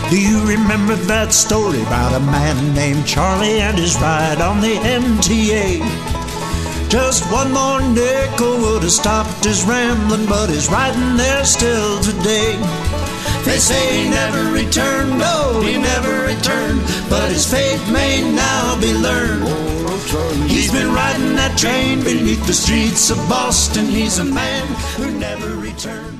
Do you remember that story about a man named Charlie and his ride on the MTA? Just one more nickel would have stopped his rambling, but he's riding there still today. They say he never returned, no, he never returned, but his fate may now be learned. He's been riding that train beneath the streets of Boston. He's a man who never returned.